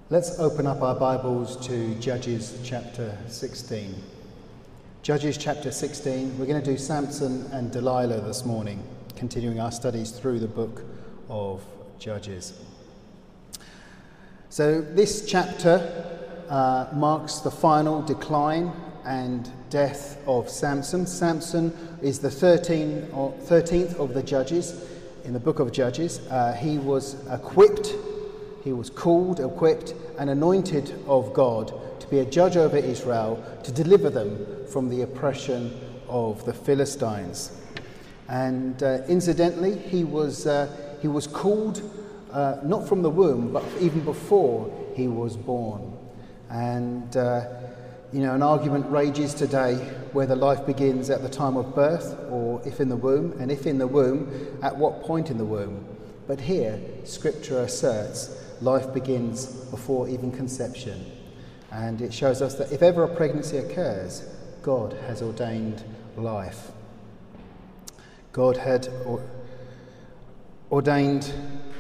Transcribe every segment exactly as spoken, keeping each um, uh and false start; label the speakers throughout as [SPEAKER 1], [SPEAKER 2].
[SPEAKER 1] Let's open up our Bibles to Judges chapter sixteen. Judges chapter sixteen. We're going to do Samson and Delilah this morning, continuing our studies through the book of Judges. So this chapter uh, marks the final decline and death of Samson. Samson is the thirteenth of the judges in the book of Judges. Uh, he was equipped He was called, equipped, and anointed of God to be a judge over Israel, to deliver them from the oppression of the Philistines. And uh, incidentally, he was uh, he was called uh, not from the womb, but even before he was born. And uh, you know, an argument rages today whether life begins at the time of birth or if in the womb, and if in the womb, at what point in the womb. But here, Scripture asserts life begins before even conception. And it shows us that if ever a pregnancy occurs, God has ordained life. God had or, ordained...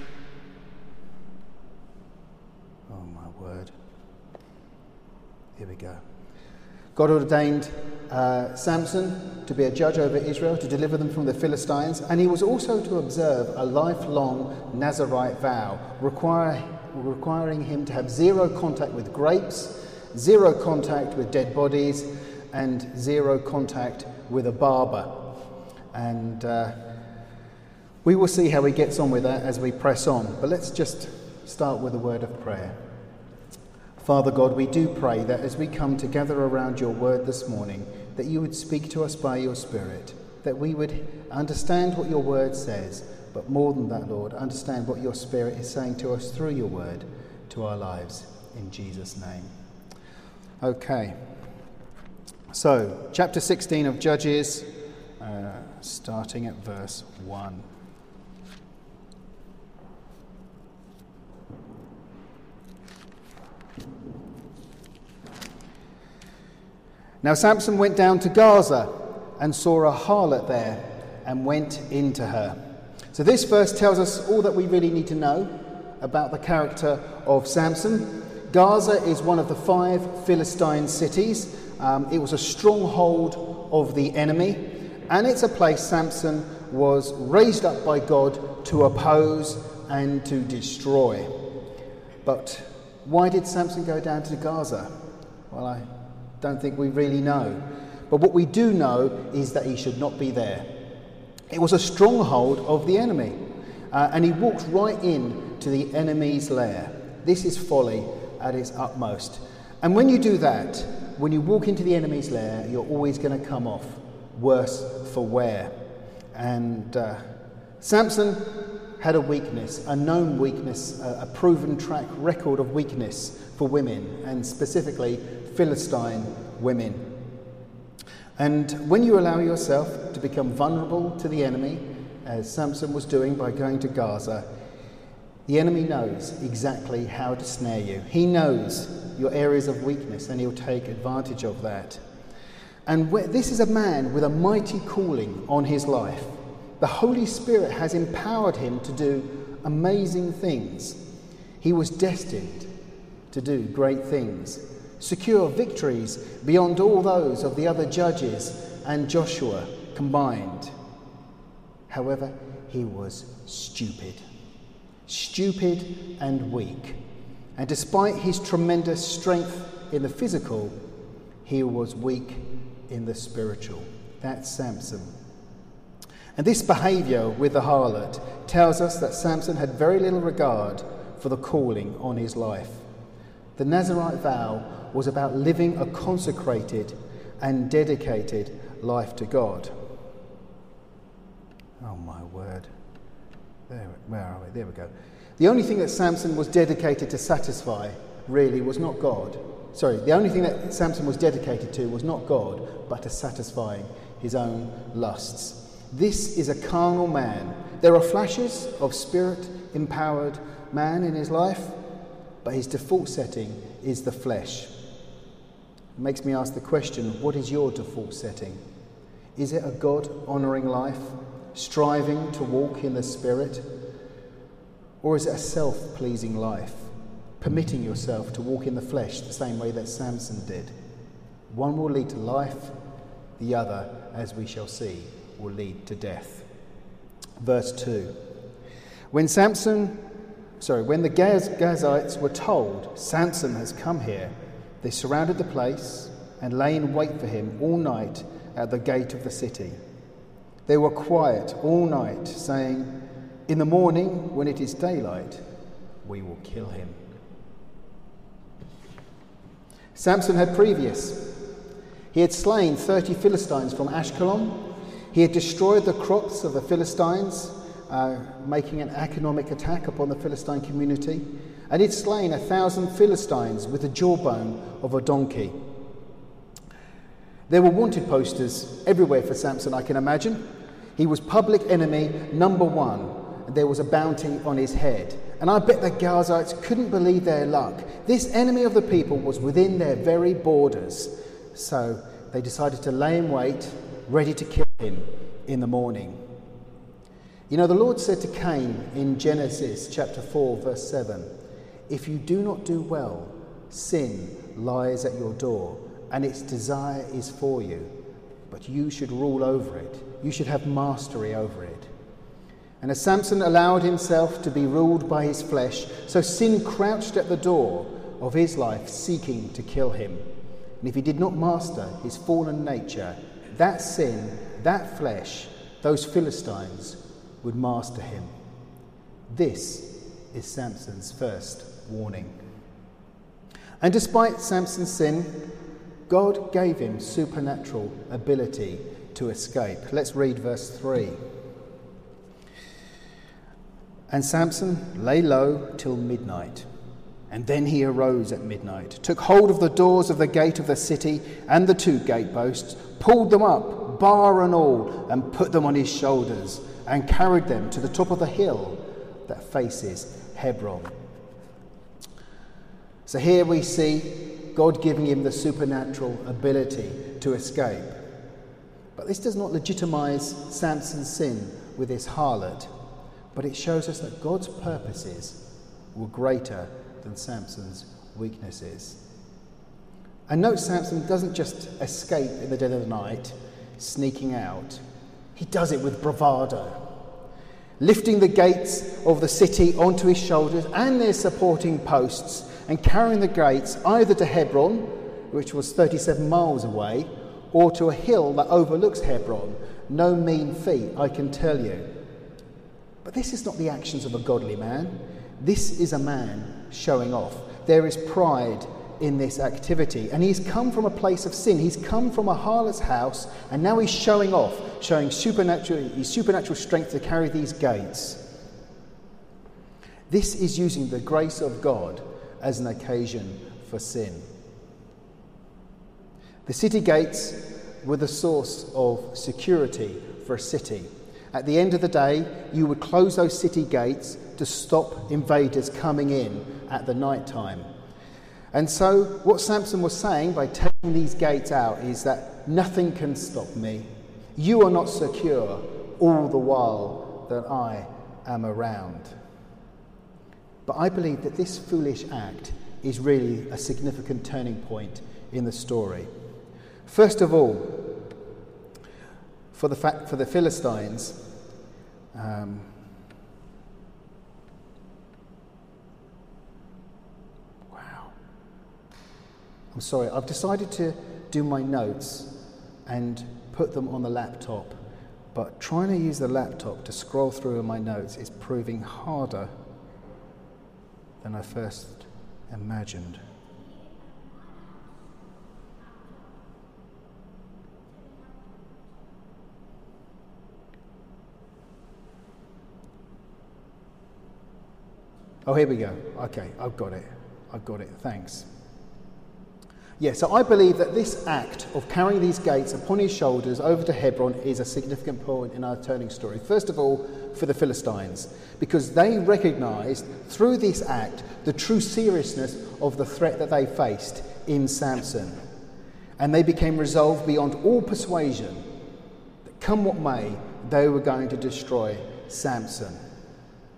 [SPEAKER 1] Oh my word. Here we go. God ordained uh, Samson to be a judge over Israel, to deliver them from the Philistines, and he was also to observe a lifelong Nazirite vow, require, requiring him to have zero contact with grapes, zero contact with dead bodies, and zero contact with a barber. And uh, we will see how he gets on with that as we press on. But let's just start with a word of prayer. Father God, we do pray that as we come together around your word this morning, that you would speak to us by your Spirit, that we would understand what your word says, but more than that, Lord, understand what your Spirit is saying to us through your word to our lives, in Jesus' name. Okay, so chapter sixteen of Judges, uh, starting at verse one. Now Samson went down to Gaza and saw a harlot there and went into her. So this verse tells us all that we really need to know about the character of Samson. Gaza is one of the five Philistine cities. Um, it was a stronghold of the enemy, and it's a place Samson was raised up by God to oppose and to destroy. But why did Samson go down to Gaza? Well, I don't think we really know. But what we do know is that he should not be there. It was a stronghold of the enemy. Uh, and he walked right in to the enemy's lair. This is folly at its utmost. And when you do that, when you walk into the enemy's lair, you're always going to come off worse for wear. And uh, Samson had a weakness, a known weakness, a, a proven track record of weakness for women, and specifically Philistine women. And when you allow yourself to become vulnerable to the enemy, as Samson was doing by going to Gaza, the enemy knows exactly how to snare you. He knows your areas of weakness, and he'll take advantage of that. And this is a man with a mighty calling on his life. The Holy Spirit has empowered him to do amazing things. He was destined to do great things, secure victories beyond all those of the other judges and Joshua combined. However, he was stupid. Stupid and weak. And despite his tremendous strength in the physical, he was weak in the spiritual. That's Samson. And this behaviour with the harlot tells us that Samson had very little regard for the calling on his life. The Nazirite vow was about living a consecrated and dedicated life to God. Oh my word. There, where are we? There we go. The only thing that Samson was dedicated to satisfy, really, was not God. Sorry, the only thing that Samson was dedicated to was not God, but to satisfying his own lusts. This is a carnal man. There are flashes of spirit-empowered man in his life, but his default setting is the flesh. It makes me ask the question, what is your default setting? Is it a God-honouring life, striving to walk in the Spirit? Or is it a self-pleasing life, permitting yourself to walk in the flesh the same way that Samson did. One will lead to life, the other, as we shall see, will lead to death. Verse two. When Samson, sorry, when the Gaz- Gazites were told, Samson has come here, they surrounded the place and lay in wait for him all night at the gate of the city. They were quiet all night, saying, in the morning, when it is daylight, we will kill him. Samson had previous. He had slain thirty Philistines from Ashkelon. He had destroyed the crops of the Philistines, uh, making an economic attack upon the Philistine community. And he'd slain a thousand Philistines with the jawbone of a donkey. There were wanted posters everywhere for Samson, I can imagine. He was public enemy number one. And there was a bounty on his head. And I bet the Gazites couldn't believe their luck. This enemy of the people was within their very borders. So they decided to lay in wait, ready to kill him in the morning. You know, the Lord said to Cain in Genesis chapter four, verse seven, if you do not do well, sin lies at your door, and its desire is for you, but you should rule over it. You should have mastery over it. And as Samson allowed himself to be ruled by his flesh, so sin crouched at the door of his life, seeking to kill him. And if he did not master his fallen nature, that sin, that flesh, those Philistines would master him. This is Samson's first warning. And despite Samson's sin, God gave him supernatural ability to escape. Let's read verse three. And Samson lay low till midnight, and then he arose at midnight, took hold of the doors of the gate of the city and the two gateposts, pulled them up, bar and all, and put them on his shoulders, and carried them to the top of the hill that faces Hebron. So here we see God giving him the supernatural ability to escape. But this does not legitimize Samson's sin with his harlot, but it shows us that God's purposes were greater than Samson's weaknesses. And note, Samson doesn't just escape in the dead of the night, sneaking out. He does it with bravado, lifting the gates of the city onto his shoulders and their supporting posts, and carrying the gates either to Hebron, which was thirty-seven miles away, or to a hill that overlooks Hebron. No mean feat, I can tell you. But this is not the actions of a godly man. This is a man showing off. There is pride in this activity. And he's come from a place of sin. He's come from a harlot's house, and now he's showing off, showing supernatural, his supernatural strength to carry these gates. This is using the grace of God as an occasion for sin. The city gates were the source of security for a city. At the end of the day, you would close those city gates to stop invaders coming in at the night time. And so what Samson was saying by taking these gates out is that nothing can stop me. You are not secure all the while that I am around. But I believe that this foolish act is really a significant turning point in the story. First of all, for the fact for the Philistines, um, wow. I'm sorry, I've decided to do my notes and put them on the laptop, but trying to use the laptop to scroll through my notes is proving harder than I first imagined. Oh, here we go. Okay, I've got it. I've got it. Thanks. Yeah, so I believe that this act of carrying these gates upon his shoulders over to Hebron is a significant point in our turning story. First of all, for the Philistines, because they recognized through this act the true seriousness of the threat that they faced in Samson. And they became resolved beyond all persuasion that come what may, they were going to destroy Samson.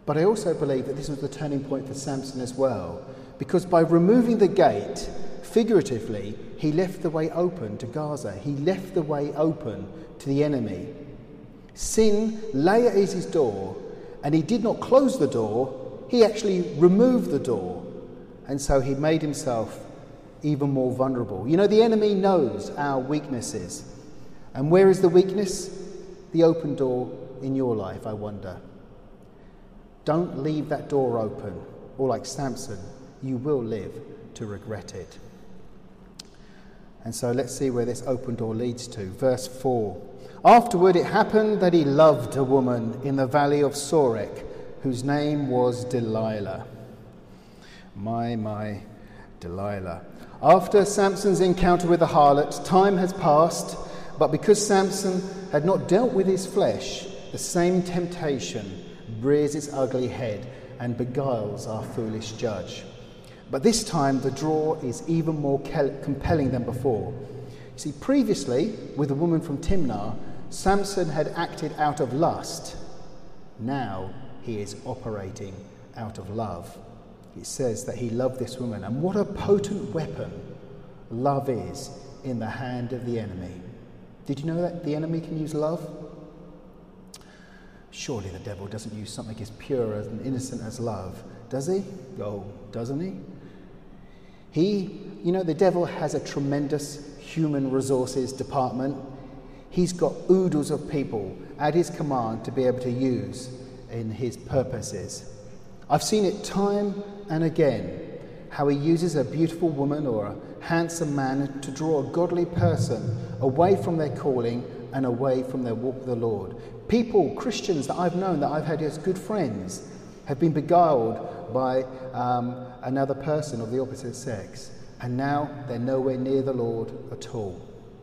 [SPEAKER 1] But I also believe that this was the turning point for Samson as well, because by removing the gate, figuratively, he left the way open to Gaza. He left the way open to the enemy. Sin lay at his door, and he did not close the door, he actually removed the door. And so he made himself even more vulnerable. You know, the enemy knows our weaknesses. And where is the weakness? The open door in your life, I wonder. Don't leave that door open, or like Samson, you will live to regret it. And so let's see where this open door leads to. Verse four. Afterward it happened that he loved a woman in the valley of Sorek, whose name was Delilah. My, my, Delilah. After Samson's encounter with the harlot, time has passed, but because Samson had not dealt with his flesh, the same temptation rears its ugly head and beguiles our foolish judge. But this time the draw is even more compelling than before. You see, previously, with the woman from Timnah, Samson had acted out of lust. Now he is operating out of love. It says that he loved this woman. And what a potent weapon love is in the hand of the enemy. Did you know that the enemy can use love? Surely the devil doesn't use something as pure and innocent as love, does he? Oh, doesn't he? He, you know, the devil has a tremendous human resources department. He's got oodles of people at his command to be able to use in his purposes. I've seen it time and again, how he uses a beautiful woman or a handsome man to draw a godly person away from their calling and away from their walk with the Lord. People, Christians that I've known, that I've had as good friends, have been beguiled by um, another person of the opposite sex, and now they're nowhere near the Lord at all.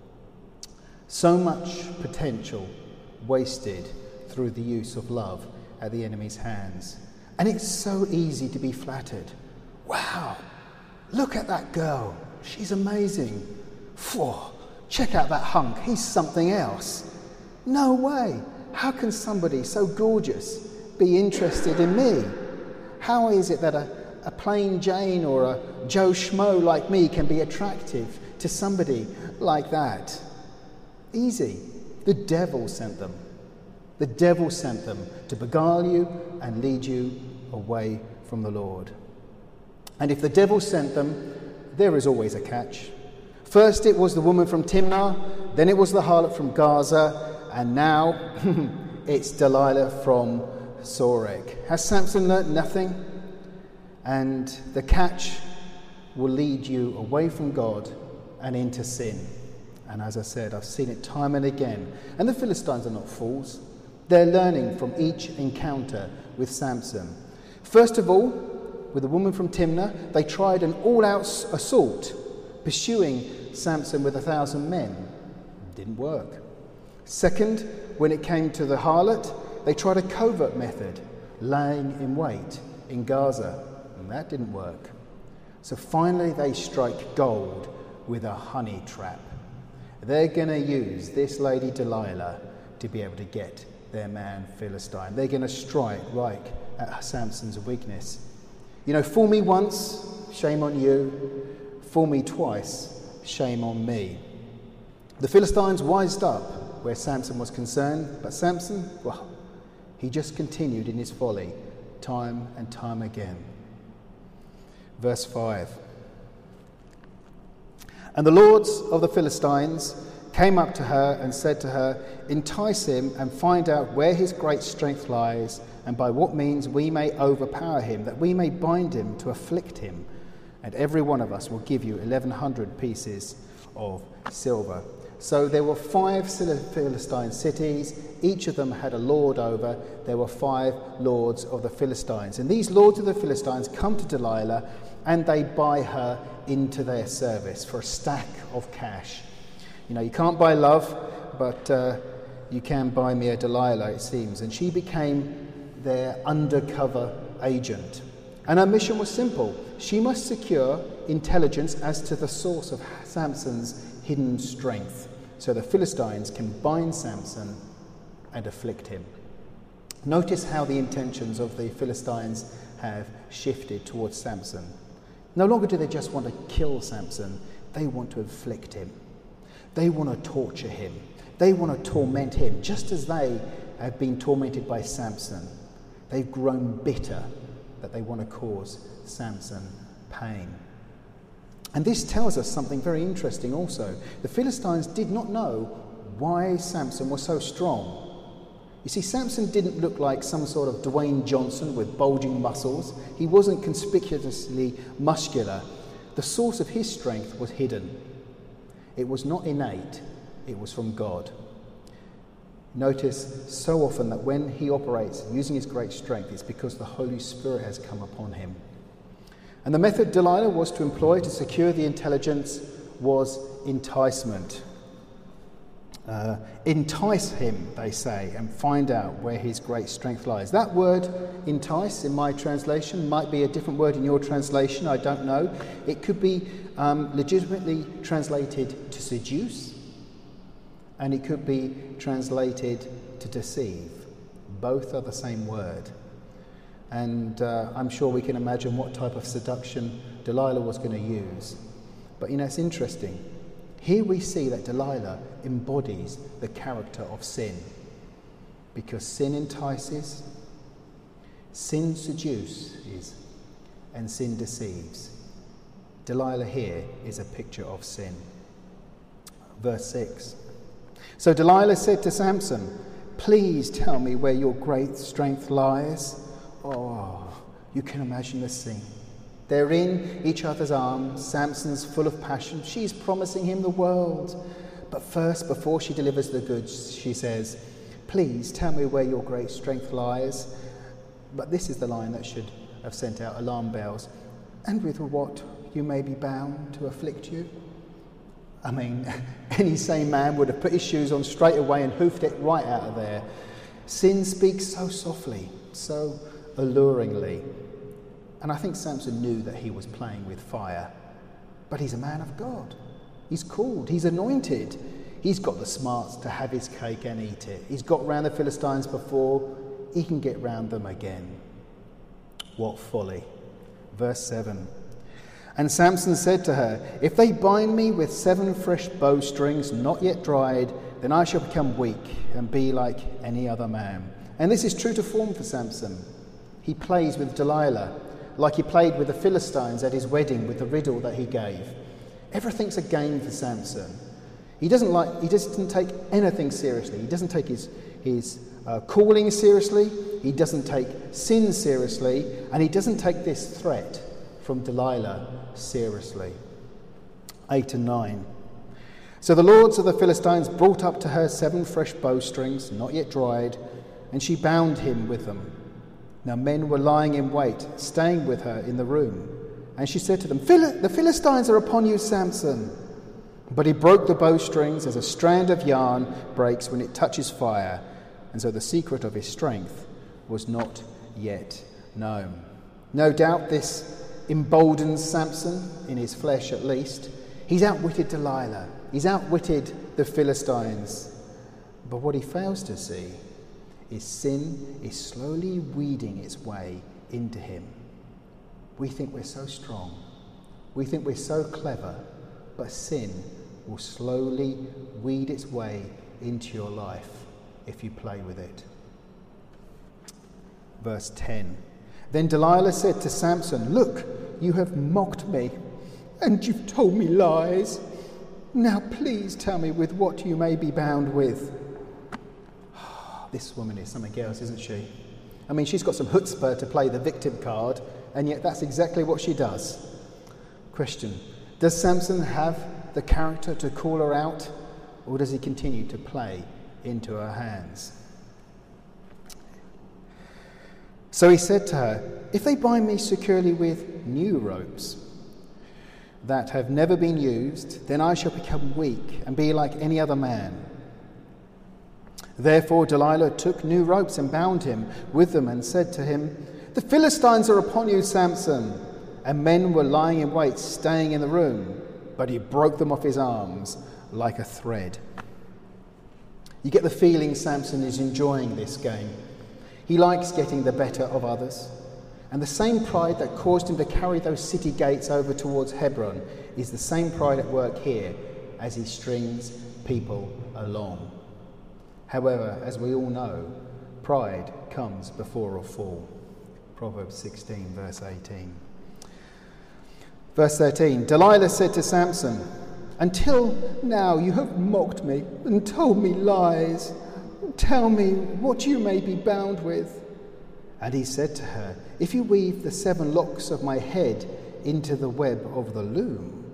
[SPEAKER 1] So much potential wasted through the use of love at the enemy's hands. And it's so easy to be flattered. Wow, look at that girl. She's amazing. Phew, check out that hunk. He's something else. No way. How can somebody so gorgeous be interested in me? How is it that a, a plain Jane or a Joe Schmo like me can be attractive to somebody like that? Easy. The devil sent them. The devil sent them to beguile you and lead you away from the Lord. And if the devil sent them, there is always a catch. First it was the woman from Timnah, then it was the harlot from Gaza, and now it's Delilah from Sorek. Has Samson learnt nothing? And the catch will lead you away from God and into sin. And as I said, I've seen it time and again. And the Philistines are not fools. They're learning from each encounter with Samson. First of all, with the woman from Timnah, they tried an all-out assault, pursuing Samson with a thousand men. It didn't work. Second, when it came to the harlot, they tried a covert method, laying in wait in Gaza, and that didn't work. So finally they strike gold with a honey trap. They're going to use this lady Delilah to be able to get their man Philistine. They're going to strike right at Samson's weakness. You know, fool me once, shame on you. Fool me twice, shame on me. The Philistines wised up where Samson was concerned, but Samson, well, he just continued in his folly time and time again. Verse five. And the lords of the Philistines came up to her and said to her, entice him and find out where his great strength lies, and by what means we may overpower him, that we may bind him to afflict him. And every one of us will give you eleven hundred pieces of silver. So there were five Philistine cities. Each of them had a lord over. There were five lords of the Philistines. And these lords of the Philistines come to Delilah and they buy her into their service for a stack of cash. You know, you can't buy love, but uh, you can buy me a Delilah, it seems. And she became their undercover agent. And her mission was simple. She must secure intelligence as to the source of Samson's hidden strength, so the Philistines can bind Samson and afflict him. Notice how the intentions of the Philistines have shifted towards Samson. No longer do they just want to kill Samson, they want to afflict him. They want to torture him. They want to torment him, just as they have been tormented by Samson. They've grown bitter that they want to cause Samson pain. And this tells us something very interesting also. The Philistines did not know why Samson was so strong. You see, Samson didn't look like some sort of Dwayne Johnson with bulging muscles. He wasn't conspicuously muscular. The source of his strength was hidden. It was not innate, it was from God. Notice so often that when he operates using his great strength, it's because the Holy Spirit has come upon him. And the method Delilah was to employ to secure the intelligence was enticement. Uh, entice him, they say, and find out where his great strength lies. That word, entice, in my translation, might be a different word in your translation, I don't know. It could be um, legitimately translated to seduce, and it could be translated to deceive. Both are the same word. And uh, I'm sure we can imagine what type of seduction Delilah was going to use. But you know, it's interesting. Here we see that Delilah embodies the character of sin. Because sin entices, sin seduces, and sin deceives. Delilah here is a picture of sin. Verse six. So Delilah said to Samson, "Please tell me where your great strength lies." Oh, you can imagine the scene. They're in each other's arms. Samson's full of passion. She's promising him the world. But first, before she delivers the goods, she says, "Please tell me where your great strength lies." But this is the line that should have sent out alarm bells. "And with what you may be bound to afflict you." I mean, any sane man would have put his shoes on straight away and hoofed it right out of there. Sin speaks so softly, so alluringly. And I think Samson knew that he was playing with fire. But he's a man of God. He's called. He's anointed. He's got the smarts to have his cake and eat it. He's got round the Philistines before. He can get round them again. What folly. Verse seven. And Samson said to her, "If they bind me with seven fresh bowstrings, not yet dried, then I shall become weak and be like any other man." And this is true to form for Samson. He plays with Delilah, like he played with the Philistines at his wedding with the riddle that he gave. Everything's a game for Samson. He doesn't like. He doesn't take anything seriously. He doesn't take his his uh, calling seriously. He doesn't take sin seriously, and he doesn't take this threat from Delilah seriously. Eight and nine. So the lords of the Philistines brought up to her seven fresh bowstrings, not yet dried, and she bound him with them. Now men were lying in wait, staying with her in the room. And she said to them, Phil- the Philistines are upon you, Samson. But he broke the bowstrings as a strand of yarn breaks when it touches fire. And so the secret of his strength was not yet known. No doubt this emboldens Samson, in his flesh at least. He's outwitted Delilah. He's outwitted the Philistines. But what he fails to see is sin is slowly weeding its way into him. We think we're so strong. We think we're so clever. But sin will slowly weed its way into your life if you play with it. Verse ten. Then Delilah said to Samson, "Look, you have mocked me, and you've told me lies. Now please tell me with what you may be bound with." This woman is something else, isn't she? I mean, she's got some chutzpah to play the victim card, and yet that's exactly what she does. Question: does Samson have the character to call her out, or does he continue to play into her hands? So he said to her, "If they bind me securely with new ropes that have never been used, then I shall become weak and be like any other man." Therefore Delilah took new ropes and bound him with them and said to him, "The Philistines are upon you, Samson." And men were lying in wait, staying in the room, but he broke them off his arms like a thread. You get the feeling Samson is enjoying this game. He likes getting the better of others. And the same pride that caused him to carry those city gates over towards Hebron is the same pride at work here as he strings people along. However, as we all know, pride comes before a fall. Proverbs sixteen, verse eighteen. Verse thirteen, Delilah said to Samson, "Until now you have mocked me and told me lies. Tell me what you may be bound with." And he said to her, "If you weave the seven locks of my head into the web of the loom."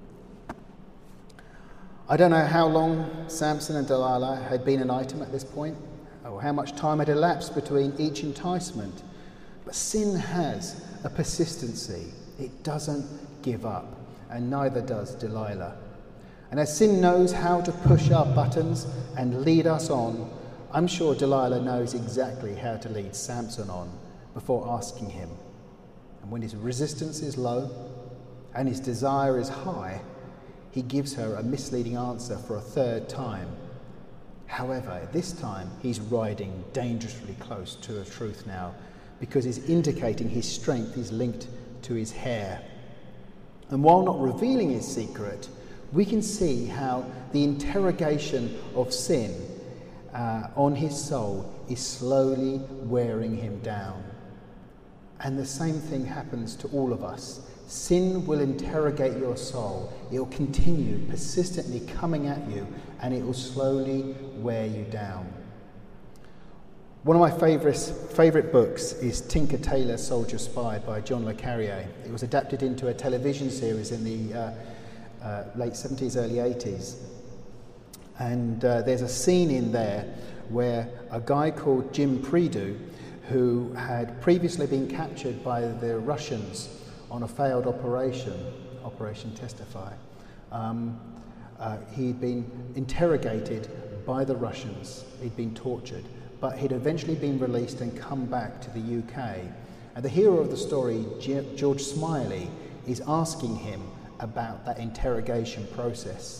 [SPEAKER 1] I don't know how long Samson and Delilah had been an item at this point, or how much time had elapsed between each enticement, but sin has a persistency. It doesn't give up, and neither does Delilah. And as sin knows how to push our buttons and lead us on, I'm sure Delilah knows exactly how to lead Samson on before asking him. And when his resistance is low and his desire is high, he gives her a misleading answer for a third time. However, this time he's riding dangerously close to a truth now, because he's indicating his strength is linked to his hair. And while not revealing his secret, we can see how the interrogation of sin uh, on his soul is slowly wearing him down. And the same thing happens to all of us. Sin will interrogate your soul. It will continue persistently coming at you, and it will slowly wear you down. One of my favourite favourite books is Tinker Tailor Soldier Spy by John le Carrier. It was adapted into a television series in the uh, uh, late seventies, early eighties. And uh, there's a scene in there where a guy called Jim Prideaux, who had previously been captured by the Russians on a failed operation, Operation Testify, um, uh, he'd been interrogated by the Russians. He'd been tortured, but he'd eventually been released and come back to the U K. And the hero of the story, G- George Smiley, is asking him about that interrogation process.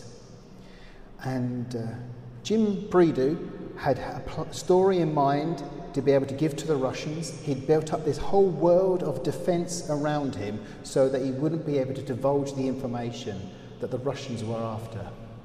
[SPEAKER 1] And uh, Jim Prideaux had a pl- story in mind to be able to give to the Russians. He'd built up this whole world of defence around him so that he wouldn't be able to divulge the information that the Russians were after.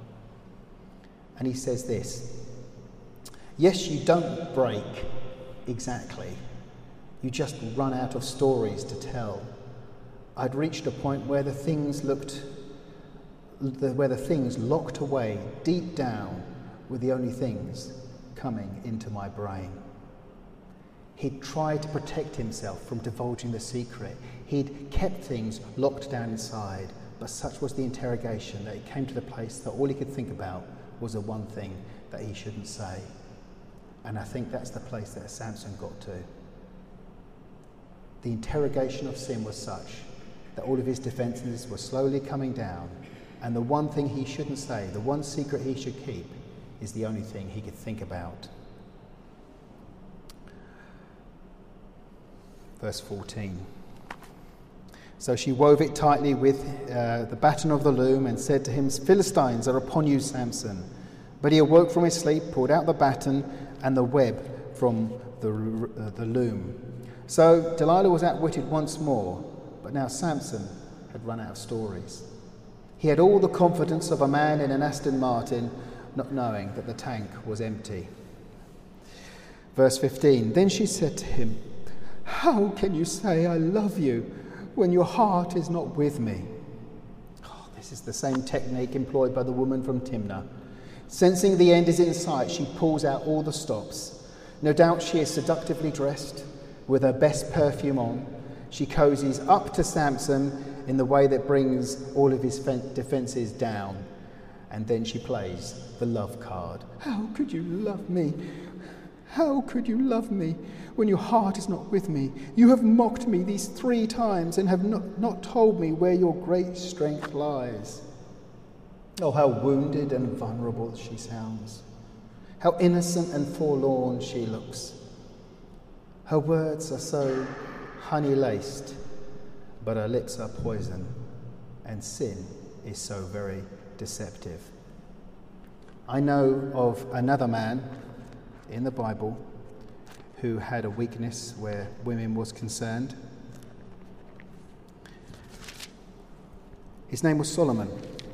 [SPEAKER 1] And he says this: "Yes, you don't break exactly. You just run out of stories to tell. I'd reached a point where the things looked, where the things locked away deep down were the only things coming into my brain." He'd tried to protect himself from divulging the secret. He'd kept things locked down inside, but such was the interrogation that it came to the place that all he could think about was the one thing that he shouldn't say. And I think that's the place that Samson got to. The interrogation of sin was such that all of his defences were slowly coming down, and the one thing he shouldn't say, the one secret he should keep, is the only thing he could think about. Verse fourteen. "So she wove it tightly with uh, the batten of the loom and said to him, 'Philistines are upon you, Samson.' But he awoke from his sleep, pulled out the batten and the web from the, uh, the loom. So Delilah was outwitted once more, but now Samson had run out of stories. He had all the confidence of a man in an Aston Martin, not knowing that the tank was empty. Verse fifteen, "Then she said to him, 'How can you say I love you when your heart is not with me?'" Oh, this is the same technique employed by the woman from Timnah. Sensing the end is in sight, she pulls out all the stops. No doubt she is seductively dressed, with her best perfume on. She cozies up to Samson in the way that brings all of his defences down. And then she plays the love card. "How could you love me? How could you love me when your heart is not with me? You have mocked me these three times and have not, not told me where your great strength lies." Oh, how wounded and vulnerable she sounds. How innocent and forlorn she looks. Her words are so honey-laced, but her lips are poison, and sin is so very deceptive. I know of another man in the Bible who had a weakness where women was concerned. His name was Solomon.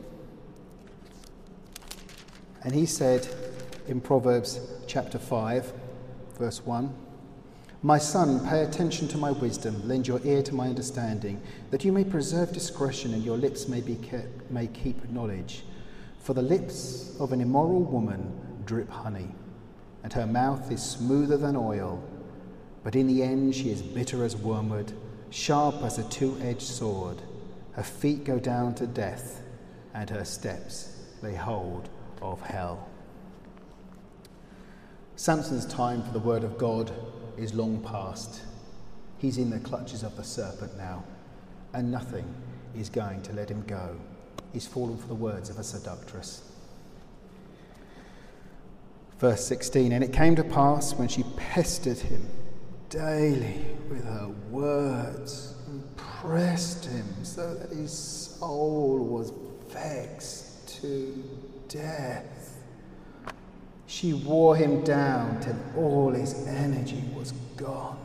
[SPEAKER 1] And he said in Proverbs chapter five, verse one, "My son, pay attention to my wisdom, lend your ear to my understanding, that you may preserve discretion and your lips may be kept, may keep knowledge. For the lips of an immoral woman drip honey, and her mouth is smoother than oil. But in the end she is bitter as wormwood, sharp as a two-edged sword. Her feet go down to death, and her steps lay hold of hell." Samson's time for the word of God is long past. He's in the clutches of the serpent now, and nothing is going to let him go. He's fallen for the words of a seductress. Verse sixteen, "And it came to pass when she pestered him daily with her words and pressed him so that his soul was vexed to death, she wore him down till all his energy was gone."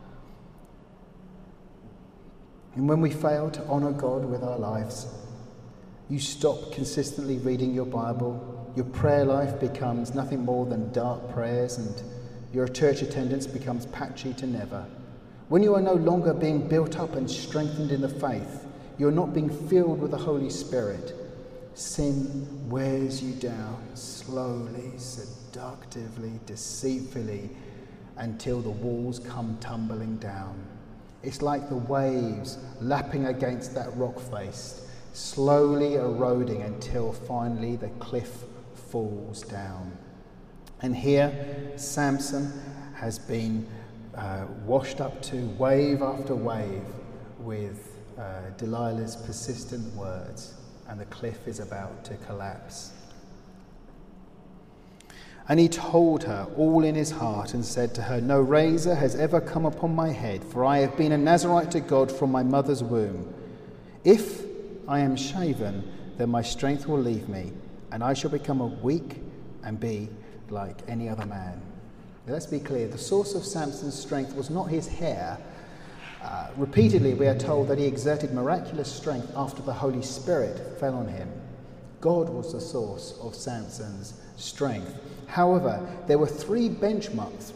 [SPEAKER 1] And when we fail to honour God with our lives, you stop consistently reading your Bible, your prayer life becomes nothing more than dark prayers, and your church attendance becomes patchy to never. When you are no longer being built up and strengthened in the faith, you're not being filled with the Holy Spirit, sin wears you down slowly, seductively, deceitfully, until the walls come tumbling down. It's like the waves lapping against that rock face, slowly eroding until finally the cliff falls down. And here Samson has been uh, washed up to wave after wave with uh, Delilah's persistent words, and the cliff is about to collapse. And he told her all in his heart and said to her, "No razor has ever come upon my head, for I have been a Nazarite to God from my mother's womb. If I am shaven, then my strength will leave me, and I shall become a weak and be like any other man." Now, let's be clear, the source of Samson's strength was not his hair. Uh, repeatedly we are told that he exerted miraculous strength after the Holy Spirit fell on him. God was the source of Samson's strength. However, there were three benchmarks,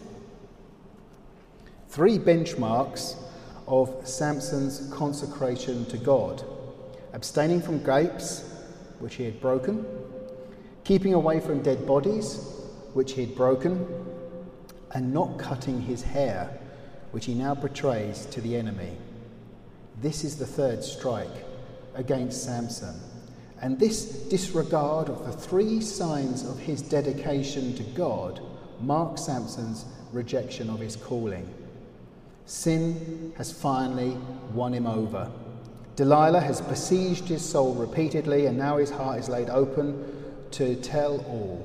[SPEAKER 1] three benchmarks of Samson's consecration to God: abstaining from grapes, which he had broken; keeping away from dead bodies, which he had broken; and not cutting his hair, which he now betrays to the enemy. This is the third strike against Samson. And this disregard of the three signs of his dedication to God marks Samson's rejection of his calling. Sin has finally won him over. Delilah has besieged his soul repeatedly, and now his heart is laid open to tell all.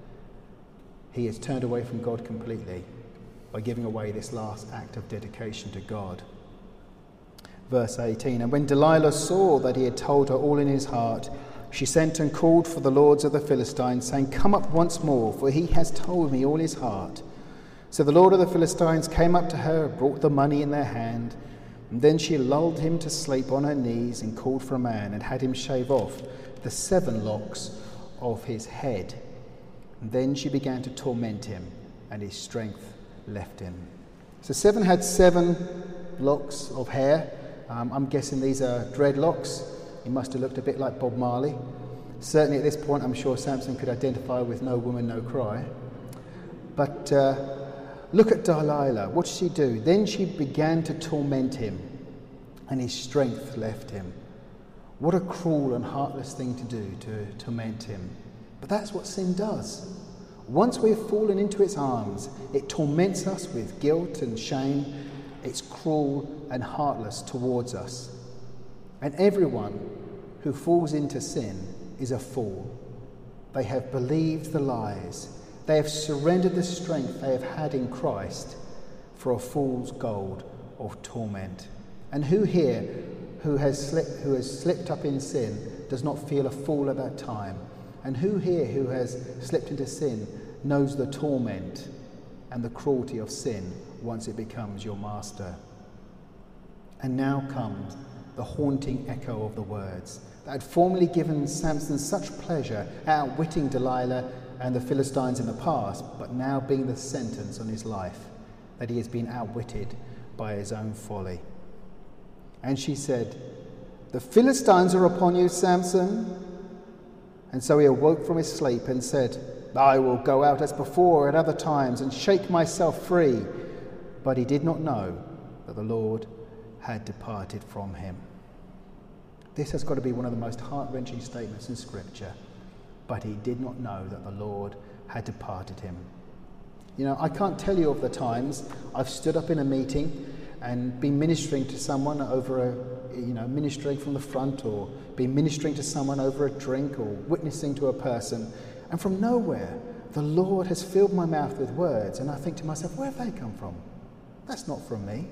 [SPEAKER 1] He has turned away from God completely by giving away this last act of dedication to God. Verse eighteen, "And when Delilah saw that he had told her all in his heart, she sent and called for the lords of the Philistines, saying, 'Come up once more, for he has told me all his heart.' So the lord of the Philistines came up to her, brought the money in their hand, and then she lulled him to sleep on her knees and called for a man and had him shave off the seven locks of his head. And then she began to torment him, and his strength left him." So Seven had seven locks of hair. Um, I'm guessing these are dreadlocks. He must have looked a bit like Bob Marley. Certainly at this point, I'm sure Samson could identify with "No Woman, No Cry." But uh, look at Delilah. What did she do? Then she began to torment him, and his strength left him. What a cruel and heartless thing to do, to torment him. But that's what sin does. Once we've fallen into its arms, it torments us with guilt and shame. It's cruel and heartless towards us. And everyone who falls into sin is a fool. They have believed the lies. They have surrendered the strength they have had in Christ for a fool's gold of torment. And who here who has slipped, who has slipped up in sin does not feel a fool at that time? And who here who has slipped into sin knows the torment and the cruelty of sin once it becomes your master. And now comes the haunting echo of the words that had formerly given Samson such pleasure at outwitting Delilah and the Philistines in the past, but now being the sentence on his life, that he has been outwitted by his own folly. And she said, "The Philistines are upon you, Samson." And so he awoke from his sleep and said, "I will go out as before at other times and shake myself free." But he did not know that the Lord had departed from him. This has got to be one of the most heart-wrenching statements in Scripture. But he did not know that the Lord had departed him. You know, I can't tell you of the times I've stood up in a meeting and been ministering to someone over a, you know, ministering from the front, or been ministering to someone over a drink, or witnessing to a person, and from nowhere the Lord has filled my mouth with words, and I think to myself, where have they come from? That's not from me.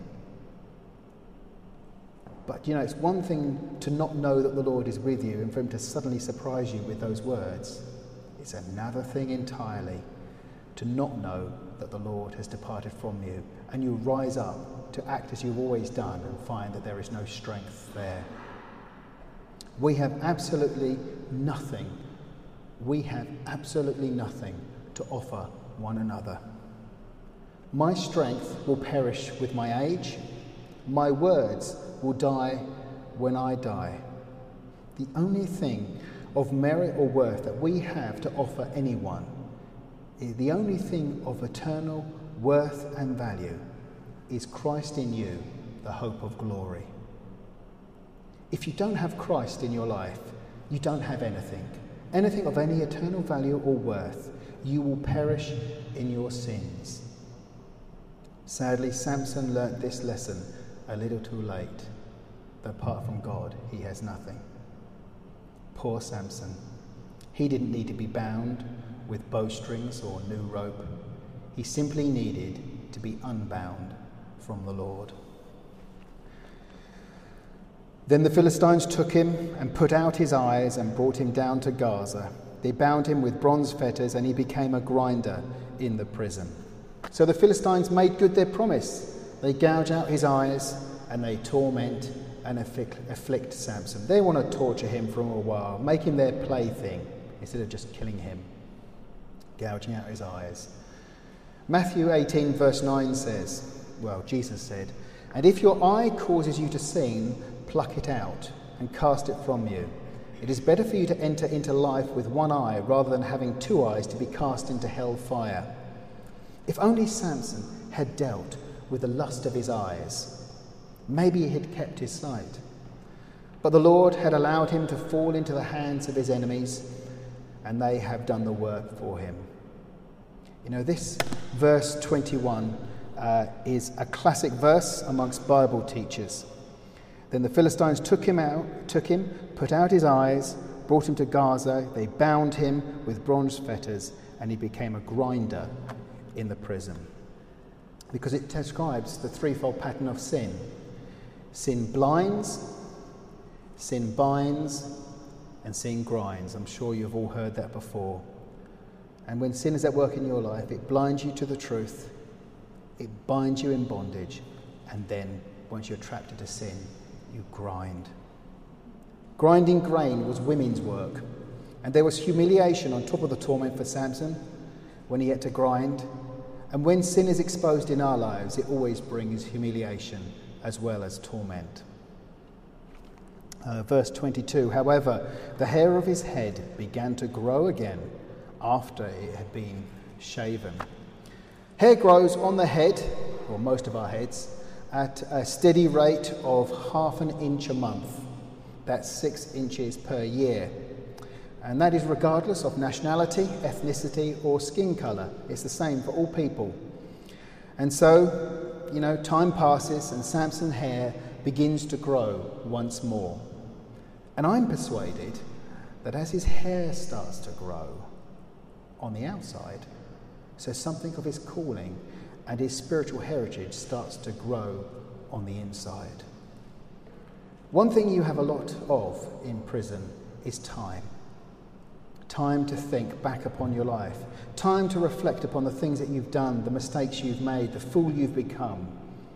[SPEAKER 1] But, you know, it's one thing to not know that the Lord is with you and for him to suddenly surprise you with those words. It's another thing entirely to not know that the Lord has departed from you, and you rise up to act as you've always done and find that there is no strength there. We have absolutely nothing. We have absolutely nothing to offer one another. My strength will perish with my age. My words will die when I die. The only thing of merit or worth that we have to offer anyone, the only thing of eternal worth and value, is Christ in you, the hope of glory. If you don't have Christ in your life, you don't have anything. Anything of any eternal value or worth. You will perish in your sins. Sadly, Samson learnt this lesson a little too late. That apart from God, he has nothing. Poor Samson. He didn't need to be bound with bowstrings or new rope. He simply needed to be unbound from the Lord. Then the Philistines took him and put out his eyes and brought him down to Gaza. They bound him with bronze fetters, and he became a grinder in the prison. So the Philistines made good their promise. They gouge out his eyes, and they torment and afflict, afflict Samson. They want to torture him for a while, make him their plaything, instead of just killing him, gouging out his eyes. Matthew eighteen verse nine says, well, Jesus said, "And if your eye causes you to sin, pluck it out and cast it from you. It is better for you to enter into life with one eye rather than having two eyes to be cast into hell fire." If only Samson had dealt with the lust of his eyes, maybe he had kept his sight. But the Lord had allowed him to fall into the hands of his enemies, and they have done the work for him. You know, this verse twenty-one uh, is a classic verse amongst Bible teachers. Then the Philistines took him out, took him, put out his eyes, brought him to Gaza. They bound him with bronze fetters, and he became a grinder in the prison. Because it describes the threefold pattern of sin. Sin blinds, sin binds, and sin grinds. I'm sure you've all heard that before. And when sin is at work in your life, it blinds you to the truth, it binds you in bondage, and then once you're trapped into sin, you grind. Grinding grain was women's work, and there was humiliation on top of the torment for Samson when he had to grind. And when sin is exposed in our lives, it always brings humiliation as well as torment. Uh, verse twenty-two, however, the hair of his head began to grow again after it had been shaven. Hair grows on the head, or most of our heads, at a steady rate of half an inch a month. That's six inches per year. And that is regardless of nationality, ethnicity, or skin colour. It's the same for all people. And so, you know, time passes and Samson's hair begins to grow once more. And I'm persuaded that as his hair starts to grow on the outside, so something of his calling and his spiritual heritage starts to grow on the inside. One thing you have a lot of in prison is time. Time to think back upon your life. Time to reflect upon the things that you've done, the mistakes you've made, the fool you've become,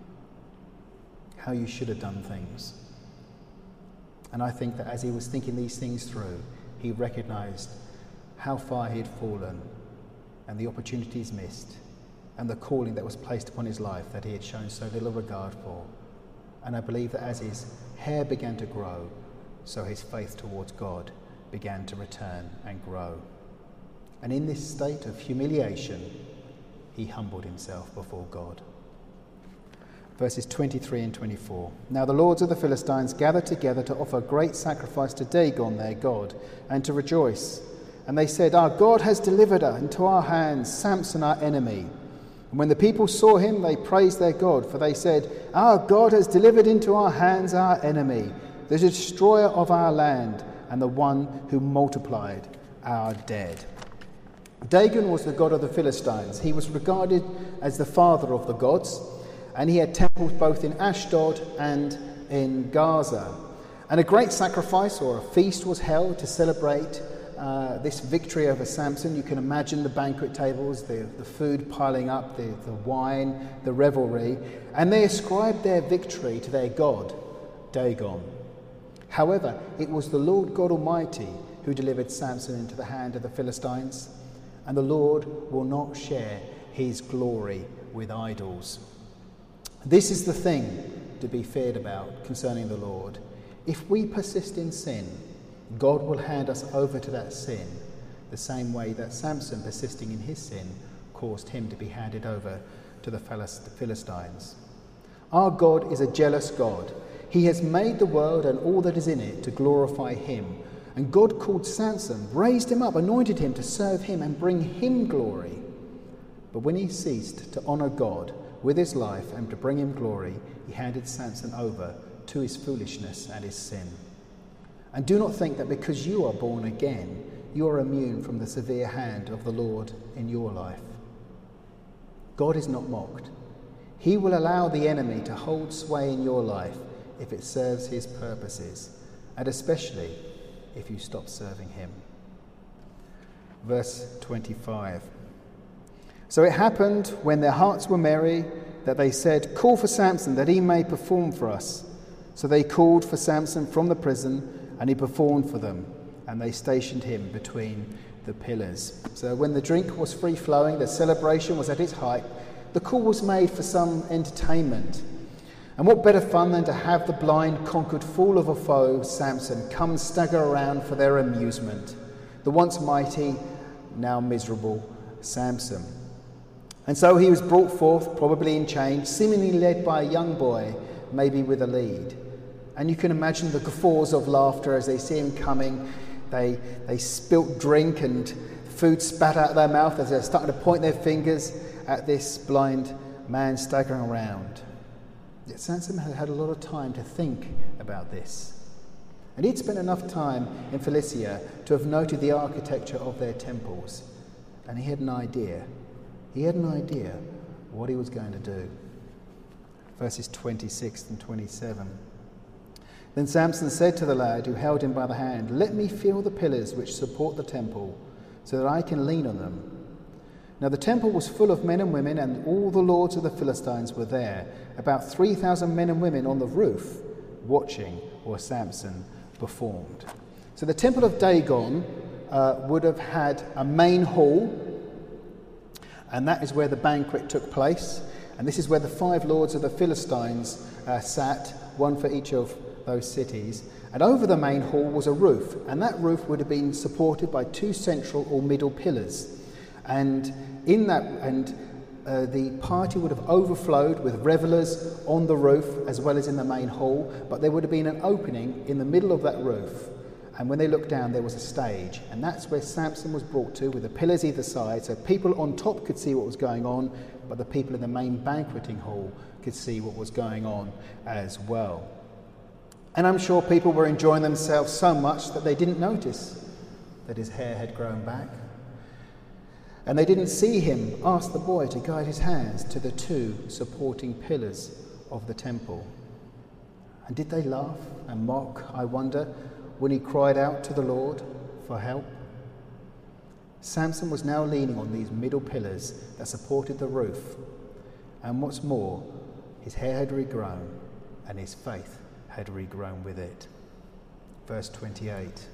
[SPEAKER 1] how you should have done things. And I think that as he was thinking these things through, he recognised how far he had fallen and the opportunities missed and the calling that was placed upon his life that he had shown so little regard for. And I believe that as his hair began to grow, so his faith towards God began to return and grow. And in this state of humiliation, he humbled himself before God. Verses twenty-three and twenty-four. Now the lords of the Philistines gathered together to offer great sacrifice to Dagon their god, and to rejoice. And they said, Our God has delivered into our hands Samson our enemy. And when the people saw him, they praised their God, for they said, Our God has delivered into our hands our enemy, the destroyer of our land, and the one who multiplied our dead. Dagon was the god of the Philistines. He was regarded as the father of the gods, and he had temples both in Ashdod and in Gaza. And a great sacrifice or a feast was held to celebrate uh, this victory over Samson. You can imagine the banquet tables, the, the food piling up, the, the wine, the revelry. And they ascribed their victory to their god, Dagon. However, it was the Lord God Almighty who delivered Samson into the hand of the Philistines, and the Lord will not share his glory with idols. This is the thing to be feared about concerning the Lord. If we persist in sin, God will hand us over to that sin, the same way that Samson, persisting in his sin, caused him to be handed over to the Philistines. Our God is a jealous God. He has made the world and all that is in it to glorify him. And God called Samson, raised him up, anointed him to serve him and bring him glory. But when he ceased to honour God with his life and to bring him glory, he handed Samson over to his foolishness and his sin. And do not think that because you are born again, you are immune from the severe hand of the Lord in your life. God is not mocked. He will allow the enemy to hold sway in your life if it serves his purposes, and especially if you stop serving him. Verse twenty-five. So it happened when their hearts were merry that they said, Call for Samson that he may perform for us. So they called for Samson from the prison, and he performed for them, and they stationed him between the pillars. So when the drink was free-flowing, the celebration was at its height, the call was made for some entertainment. And what better fun than to have the blind, conquered fool of a foe, Samson, come stagger around for their amusement. The once mighty, now miserable Samson. And so he was brought forth, probably in chains, seemingly led by a young boy, maybe with a lead. And you can imagine the guffaws of laughter as they see him coming. They, they spilt drink and food spat out of their mouth as they're starting to point their fingers at this blind man staggering around. Yet Samson had had a lot of time to think about this. And he'd spent enough time in Philistia to have noted the architecture of their temples. And he had an idea. He had an idea what he was going to do. Verses twenty-six and twenty-seven. Then Samson said to the lad who held him by the hand, Let me feel the pillars which support the temple, so that I can lean on them. Now the temple was full of men and women, and all the lords of the Philistines were there, about three thousand men and women on the roof, watching while Samson performed. So the temple of Dagon uh, would have had a main hall, and that is where the banquet took place. And this is where the five lords of the Philistines uh, sat, one for each of those cities. And over the main hall was a roof, and that roof would have been supported by two central or middle pillars. And in that, and uh, the party would have overflowed with revelers on the roof as well as in the main hall, but there would have been an opening in the middle of that roof. And when they looked down, there was a stage, and that's where Samson was brought to, with the pillars either side, so people on top could see what was going on, but the people in the main banqueting hall could see what was going on as well. And I'm sure people were enjoying themselves so much that they didn't notice that his hair had grown back. And they didn't see him ask the boy to guide his hands to the two supporting pillars of the temple. And did they laugh and mock, I wonder, when he cried out to the Lord for help? Samson was now leaning on these middle pillars that supported the roof. And what's more, his hair had regrown and his faith had regrown with it. Verse twenty-eight.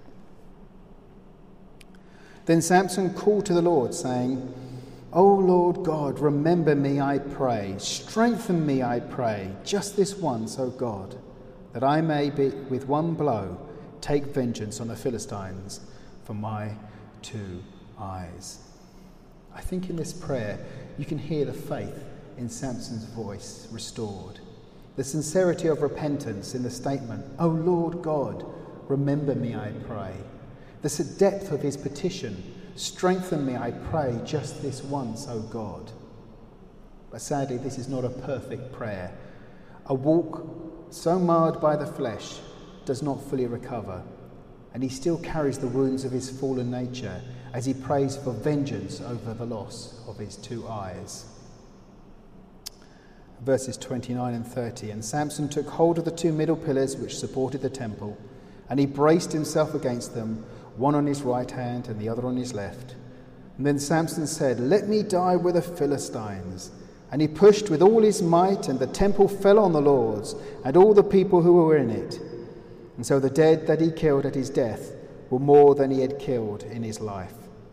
[SPEAKER 1] Then Samson called to the Lord, saying, O Lord God, remember me, I pray. Strengthen me, I pray, just this once, O God, that I may be, with one blow take vengeance on the Philistines for my two eyes. I think in this prayer you can hear the faith in Samson's voice restored. The sincerity of repentance in the statement, O Lord God, remember me, I pray. The depth of his petition, strengthen me, I pray, just this once, O God. But sadly, this is not a perfect prayer. A walk so marred by the flesh does not fully recover, and he still carries the wounds of his fallen nature as he prays for vengeance over the loss of his two eyes. Verses twenty-nine and thirty. And Samson took hold of the two middle pillars which supported the temple, and he braced himself against them, one on his right hand and the other on his left. And then Samson said, Let me die with the Philistines. And he pushed with all his might, and the temple fell on the lords and all the people who were in it. And so the dead that he killed at his death were more than he had killed in his life.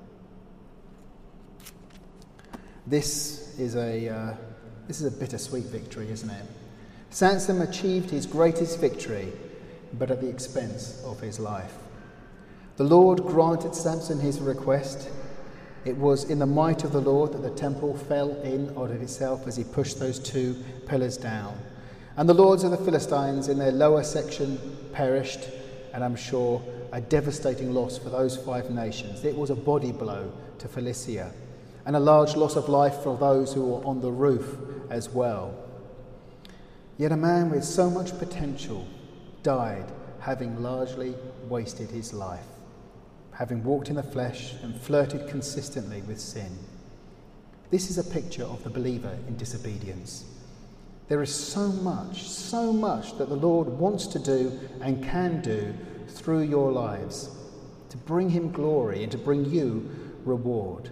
[SPEAKER 1] This is a uh, this is a bittersweet victory, isn't it? Samson achieved his greatest victory, but at the expense of his life. The Lord granted Samson his request. It was in the might of the Lord that the temple fell in out of itself as he pushed those two pillars down. And the lords of the Philistines in their lower section perished, and I'm sure a devastating loss for those five nations. It was a body blow to Philistia, and a large loss of life for those who were on the roof as well. Yet a man with so much potential died, having largely wasted his life, having walked in the flesh and flirted consistently with sin. This is a picture of the believer in disobedience. There is so much, so much that the Lord wants to do and can do through your lives to bring him glory and to bring you reward.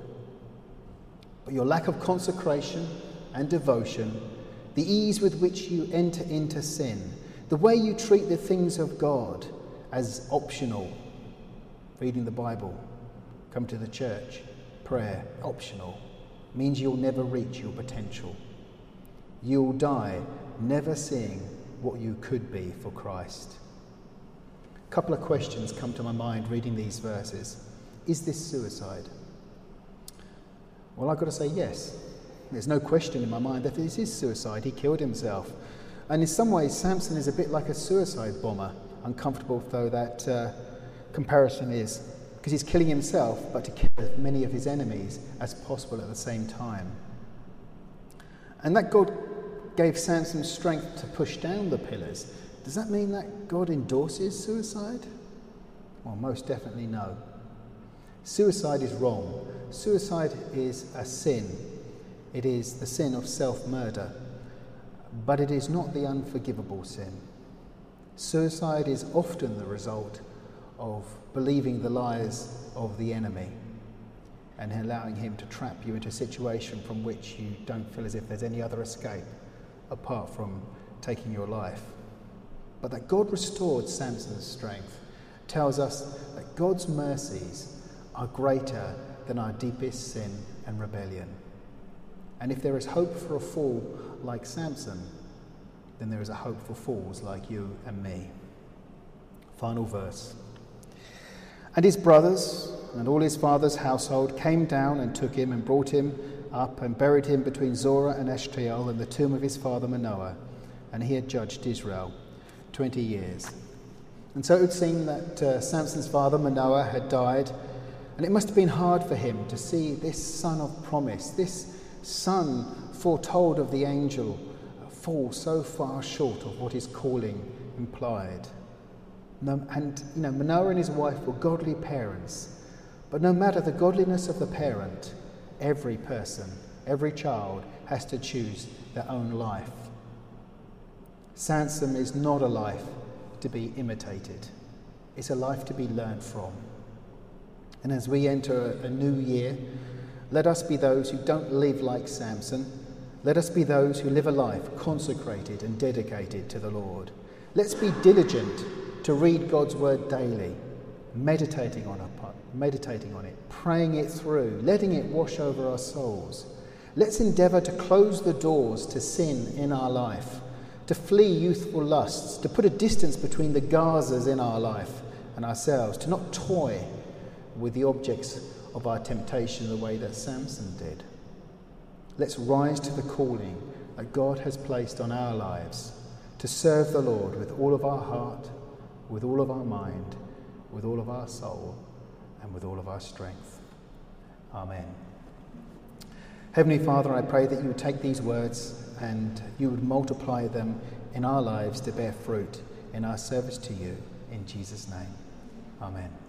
[SPEAKER 1] But your lack of consecration and devotion, the ease with which you enter into sin, the way you treat the things of God as optional, reading the Bible, come to the church, prayer, optional, means you'll never reach your potential. You'll die never seeing what you could be for Christ. A couple of questions come to my mind reading these verses. Is this suicide? Well, I've got to say yes. There's no question in my mind that this is suicide. He killed himself. And in some ways, Samson is a bit like a suicide bomber, uncomfortable though that uh, comparison is, because he's killing himself, but to kill as many of his enemies as possible at the same time. And that God gave Samson strength to push down the pillars. Does that mean that God endorses suicide? Well, most definitely no. Suicide is wrong. Suicide is a sin. It is the sin of self-murder. But it is not the unforgivable sin. Suicide is often the result of believing the lies of the enemy and allowing him to trap you into a situation from which you don't feel as if there's any other escape apart from taking your life. But that God restored Samson's strength tells us that God's mercies are greater than our deepest sin and rebellion. And if there is hope for a fool like Samson, then there is a hope for fools like you and me. Final verse. And his brothers and all his father's household came down and took him and brought him up and buried him between Zorah and Eshtaol in the tomb of his father Manoah. And he had judged Israel twenty years. And so it would seem that uh, Samson's father Manoah had died, and it must have been hard for him to see this son of promise, this son foretold of the angel, fall so far short of what his calling implied. No, and, you know, Manoah and his wife were godly parents, but no matter the godliness of the parent, every person, every child has to choose their own life. Samson is not a life to be imitated. It's a life to be learned from. And as we enter a new year, let us be those who don't live like Samson. Let us be those who live a life consecrated and dedicated to the Lord. Let's be diligent to read God's word daily, meditating on it, meditating on it, praying it through, letting it wash over our souls. Let's endeavour to close the doors to sin in our life, to flee youthful lusts, to put a distance between the Gazas in our life and ourselves, to not toy with the objects of our temptation the way that Samson did. Let's rise to the calling that God has placed on our lives to serve the Lord with all of our heart, with all of our mind, with all of our soul, and with all of our strength. Amen. Heavenly Father, I pray that you would take these words and you would multiply them in our lives to bear fruit in our service to you. In Jesus' name, amen.